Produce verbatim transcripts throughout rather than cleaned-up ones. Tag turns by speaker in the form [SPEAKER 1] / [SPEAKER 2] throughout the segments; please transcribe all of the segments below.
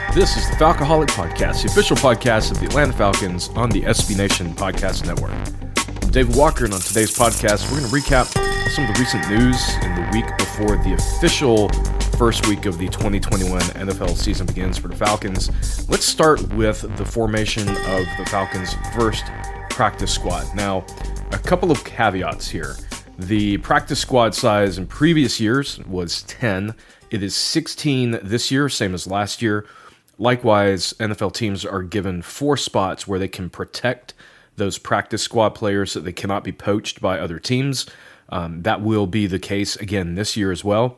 [SPEAKER 1] This is the Falcoholic Podcast, the official podcast of the Atlanta Falcons on the S B Nation Podcast Network. I'm David Walker, and on today's podcast, we're going to recap some of the recent news in the week before the official first week of the twenty twenty-one N F L season begins for the Falcons. Let's start with the formation of the Falcons' first practice squad. Now, a couple of caveats here. The practice squad size in previous years was ten. It is sixteen this year, same as last year. Likewise, N F L teams are given four spots where they can protect those practice squad players so that they cannot be poached by other teams. Um, that will be the case again this year as well.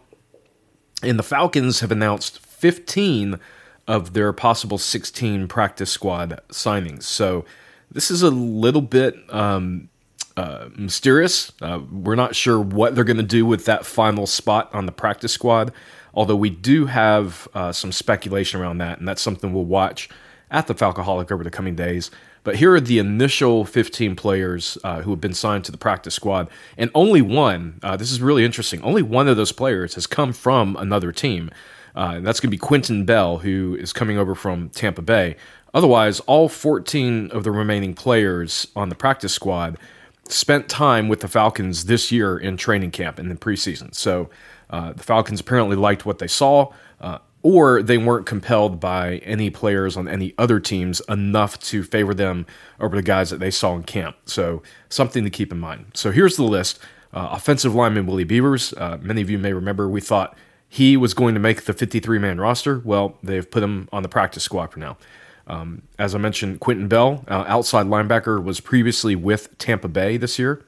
[SPEAKER 1] And the Falcons have announced fifteen of their possible sixteen practice squad signings. So this is a little bit um, uh, mysterious. Uh, we're not sure what they're going to do with that final spot on the practice squad, although we do have uh, some speculation around that, and that's something we'll watch at the Falcoholic over the coming days. But here are the initial fifteen players uh, who have been signed to the practice squad, and only one, uh, this is really interesting, only one of those players has come from another team, uh, and that's going to be Quentin Bell, who is coming over from Tampa Bay. Otherwise, all fourteen of the remaining players on the practice squad spent time with the Falcons this year in training camp and in preseason. So uh, the Falcons apparently liked what they saw, uh, or they weren't compelled by any players on any other teams enough to favor them over the guys that they saw in camp. So something to keep in mind. So here's the list. Uh, offensive lineman Willie Beavers. Uh, many of you may remember we thought he was going to make the fifty-three man roster. Well, they've put him on the practice squad for now. Um, as I mentioned, Quentin Bell, uh, outside linebacker, was previously with Tampa Bay this year.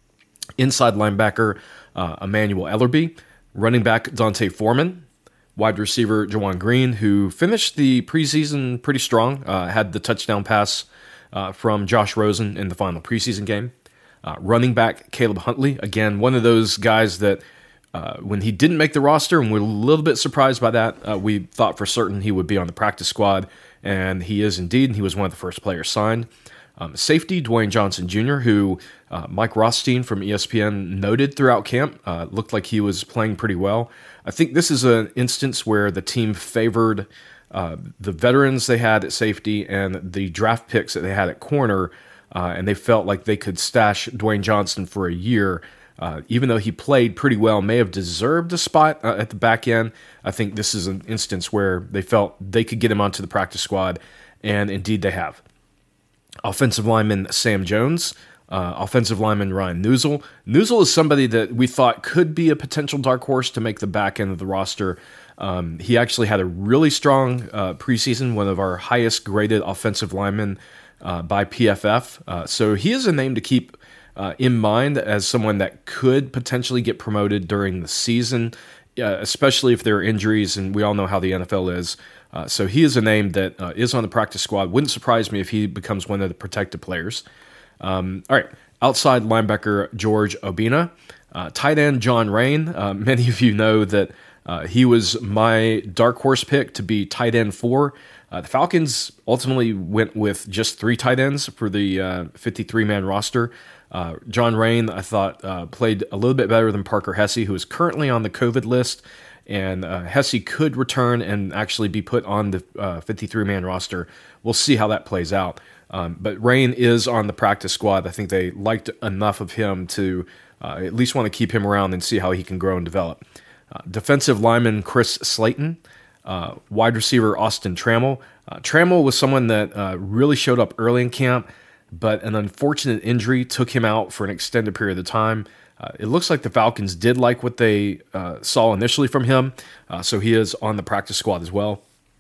[SPEAKER 1] Inside linebacker, uh, Emmanuel Ellerbe. Running back, Dante Foreman. Wide receiver, Jawan Green, who finished the preseason pretty strong, uh, had the touchdown pass uh, from Josh Rosen in the final preseason game. Uh, running back, Caleb Huntley. Again, one of those guys that uh, when he didn't make the roster, and we're a little bit surprised by that, uh, we thought for certain he would be on the practice squad, and he is indeed, and he was one of the first players signed. Um, safety, Dwayne Johnson Junior, who uh, Mike Rothstein from E S P N noted throughout camp, uh, looked like he was playing pretty well. I think this is an instance where the team favored uh, the veterans they had at safety and the draft picks that they had at corner, uh, and they felt like they could stash Dwayne Johnson for a year. Uh, even though he played pretty well, may have deserved a spot uh, at the back end, I think this is an instance where they felt they could get him onto the practice squad, and indeed they have. Offensive lineman Sam Jones, uh, offensive lineman Ryan Neusel. Neusel is somebody that we thought could be a potential dark horse to make the back end of the roster. Um, he actually had a really strong uh, preseason, one of our highest graded offensive linemen uh, by P F F. Uh, so he is a name to keep uh, in mind as someone that could potentially get promoted during the season, uh, especially if there are injuries, and we all know how the N F L is. Uh, so he is a name that uh, is on the practice squad. Wouldn't surprise me if he becomes one of the protected players. Um, all right, outside linebacker George Obina. Uh, tight end John Rain. Uh, many of you know that uh, he was my dark horse pick to be tight end four. Uh, the Falcons ultimately went with just three tight ends for the uh, fifty-three man roster. Uh, John Rain, I thought, uh, played a little bit better than Parker Hesse, who is currently on the COVID list. And uh, Hesse could return and actually be put on the uh, fifty-three man roster. We'll see how that plays out. Um, but Rain is on the practice squad. I think they liked enough of him to uh, at least want to keep him around and see how he can grow and develop. Uh, defensive lineman Chris Slayton. Uh, wide receiver Austin Trammell. Uh, Trammell was someone that uh, really showed up early in camp, but an unfortunate injury took him out for an extended period of time. Uh, it looks like the Falcons did like what they uh, saw initially from him, uh, so he is on the practice squad as well.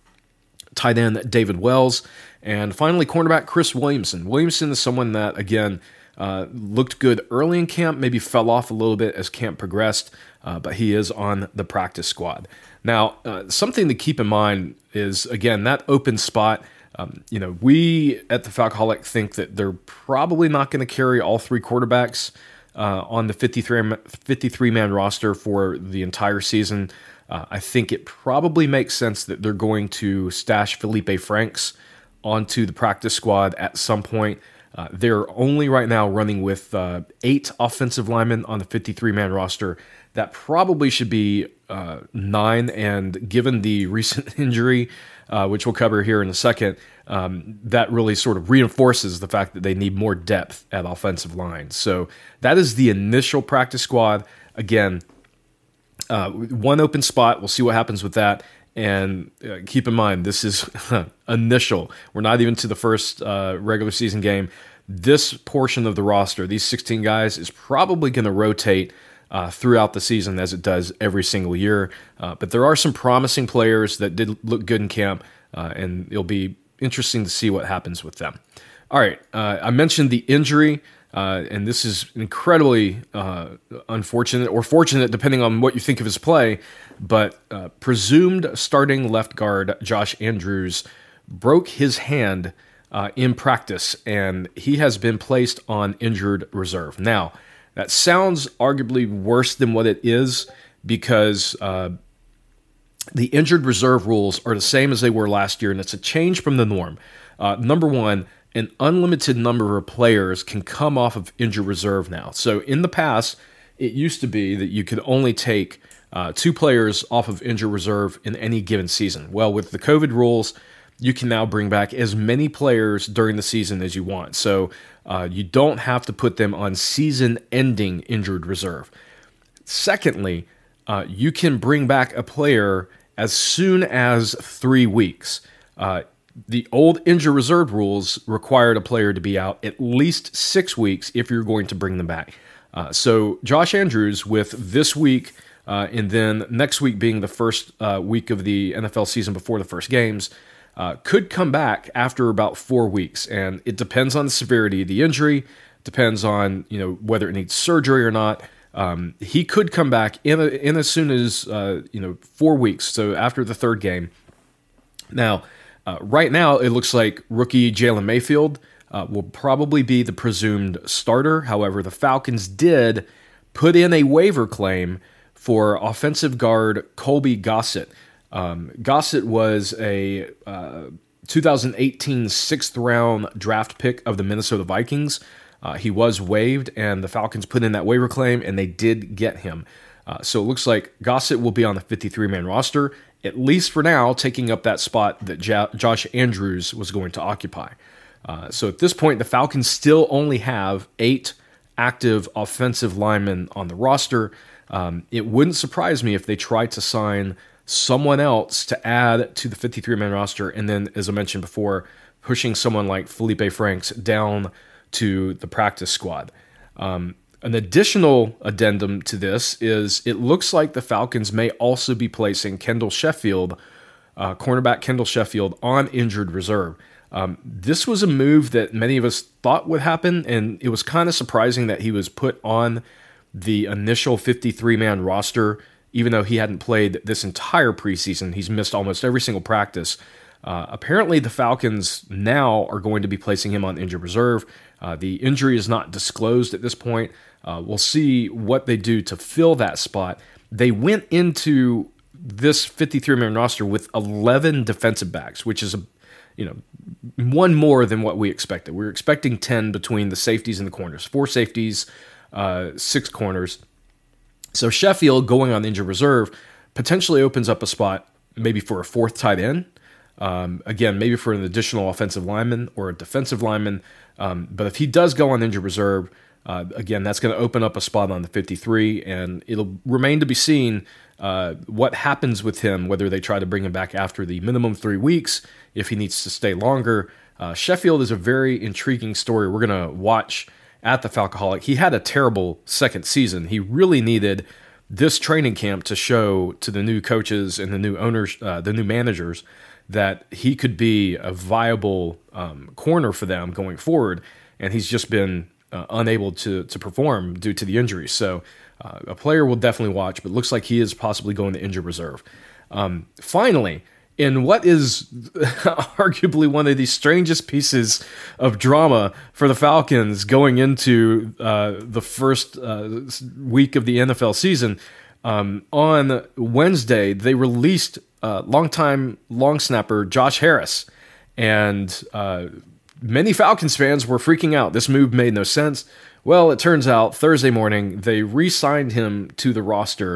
[SPEAKER 1] Tight end David Wells, and finally cornerback Chris Williamson. Williamson is someone that, again, uh, looked good early in camp, maybe fell off a little bit as camp progressed, uh, but he is on the practice squad. Now, uh, something to keep in mind is, again, that open spot. Um, you know, we at the Falcoholic think that they're probably not going to carry all three quarterbacks Uh, on the fifty-three man roster for the entire season. Uh, I think it probably makes sense that they're going to stash Felipe Franks onto the practice squad at some point. Uh, they're only right now running with uh, eight offensive linemen on the fifty-three man roster. That probably should be uh, nine, and given the recent injury, uh, which we'll cover here in a second, um, that really sort of reinforces the fact that they need more depth at offensive line. So that is the initial practice squad. Again, uh, one open spot. We'll see what happens with that. And uh, keep in mind, this is initial. We're not even to the first uh, regular season game. This portion of the roster, these sixteen guys, is probably going to rotate uh, throughout the season as it does every single year. Uh, but there are some promising players that did look good in camp, uh, and it'll be interesting to see what happens with them. All right, uh, I mentioned the injury, uh, and this is incredibly uh, unfortunate or fortunate, depending on what you think of his play, but uh, presumed starting left guard Josh Andrews broke his hand Uh, in practice, and he has been placed on injured reserve. Now, that sounds arguably worse than what it is because uh, the injured reserve rules are the same as they were last year, and it's a change from the norm. Uh, number one, an unlimited number of players can come off of injured reserve now. So in the past, it used to be that you could only take uh, two players off of injured reserve in any given season. Well, with the COVID rules, you can now bring back as many players during the season as you want. So uh, you don't have to put them on season-ending injured reserve. Secondly, uh, you can bring back a player as soon as three weeks. Uh, the old injured reserve rules required a player to be out at least six weeks if you're going to bring them back. Uh, so Josh Andrews, with this week uh, and then next week being the first uh, week of the N F L season before the first games, Uh, could come back after about four weeks, and it depends on the severity of the injury, depends on you know whether it needs surgery or not. Um, he could come back in a, in as soon as uh, you know four weeks, so after the third game. Now, uh, right now it looks like rookie Jalen Mayfield uh, will probably be the presumed starter. However, the Falcons did put in a waiver claim for offensive guard Colby Gossett. Um, Gossett was a uh, two thousand eighteen sixth round draft pick of the Minnesota Vikings. Uh, he was waived, and the Falcons put in that waiver claim, and they did get him. Uh, so it looks like Gossett will be on the fifty-three man roster, at least for now, taking up that spot that ja- Josh Andrews was going to occupy. Uh, so at this point, the Falcons still only have eight active offensive linemen on the roster. Um, it wouldn't surprise me if they tried to sign someone else to add to the fifty-three man roster, and then, as I mentioned before, pushing someone like Felipe Franks down to the practice squad. Um, an additional addendum to this is it looks like the Falcons may also be placing Kendall Sheffield, uh, cornerback Kendall Sheffield, on injured reserve. Um, this was a move that many of us thought would happen, and it was kind of surprising that he was put on the initial fifty-three man roster, even though he hadn't played this entire preseason. He's missed almost every single practice. Uh, apparently, the Falcons now are going to be placing him on injured reserve. Uh, the injury is not disclosed at this point. Uh, we'll see what they do to fill that spot. They went into this fifty-three man roster with eleven defensive backs, which is a you know one more than what we expected. We were expecting ten between the safeties and the corners, four safeties, uh, six corners. So Sheffield going on injured reserve potentially opens up a spot maybe for a fourth tight end. Um, again, maybe for an additional offensive lineman or a defensive lineman. Um, but if he does go on injured reserve, uh, again, that's going to open up a spot on the fifty-three, and it'll remain to be seen uh, what happens with him, whether they try to bring him back after the minimum three weeks, if he needs to stay longer. Uh, Sheffield is a very intriguing story we're going to watch at the Falcoholic. He had a terrible second season. He really needed this training camp to show to the new coaches and the new owners, uh, the new managers, that he could be a viable um, corner for them going forward. And he's just been uh, unable to to perform due to the injury. So uh, a player we'll definitely watch, but looks like he is possibly going to injured reserve. Um, finally, in what is arguably one of the strangest pieces of drama for the Falcons going into uh, the first uh, week of the N F L season, um, on Wednesday, they released uh, longtime long snapper Josh Harris. And uh, many Falcons fans were freaking out. This move made no sense. Well, it turns out Thursday morning, they re-signed him to the roster.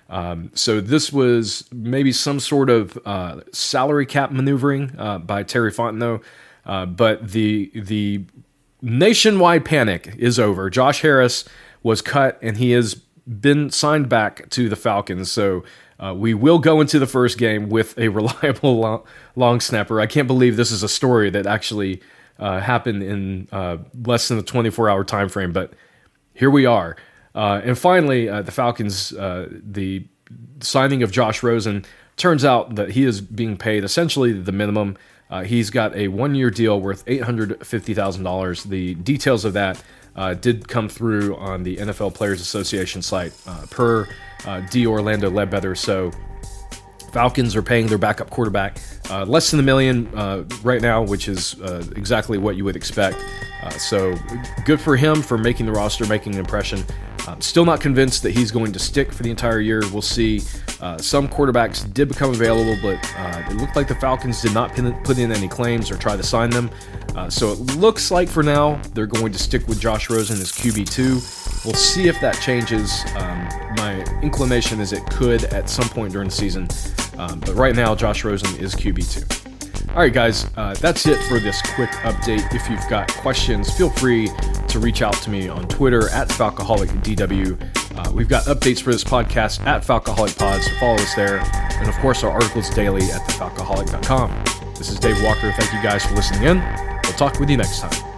[SPEAKER 1] Um, so this was maybe some sort of uh, salary cap maneuvering uh, by Terry Fontenot, uh, but the the nationwide panic is over. Josh Harris was cut, and he has been signed back to the Falcons. So uh, we will go into the first game with a reliable long, long snapper. I can't believe this is a story that actually uh, happened in uh, less than a twenty-four hour time frame, but here we are. Uh, and finally, uh, the Falcons, uh, the signing of Josh Rosen, turns out that he is being paid essentially the minimum. Uh, he's got a one-year deal worth eight hundred fifty thousand dollars. The details of that uh, did come through on the N F L Players Association site uh, per uh, D. Orlando Ledbetter. So Falcons are paying their backup quarterback uh, less than a million uh, right now, which is uh, exactly what you would expect. Uh, so good for him for making the roster, making an impression. I'm still not convinced that he's going to stick for the entire year. We'll see. Uh, some quarterbacks did become available, but uh, it looked like the Falcons did not pin, put in any claims or try to sign them. Uh, so it looks like for now they're going to stick with Josh Rosen as Q B two. We'll see if that changes. Um, my inclination is it could at some point during the season. Um, but right now, Josh Rosen is Q B two. All right, guys, uh, that's it for this quick update. If you've got questions, feel free to reach out to me on Twitter at FalcoholicDW. Uh, we've got updates for this podcast at FalcoholicPod, so follow us there. And, of course, our articles daily at the falcoholic dot com. This is Dave Walker. Thank you guys for listening in. We'll talk with you next time.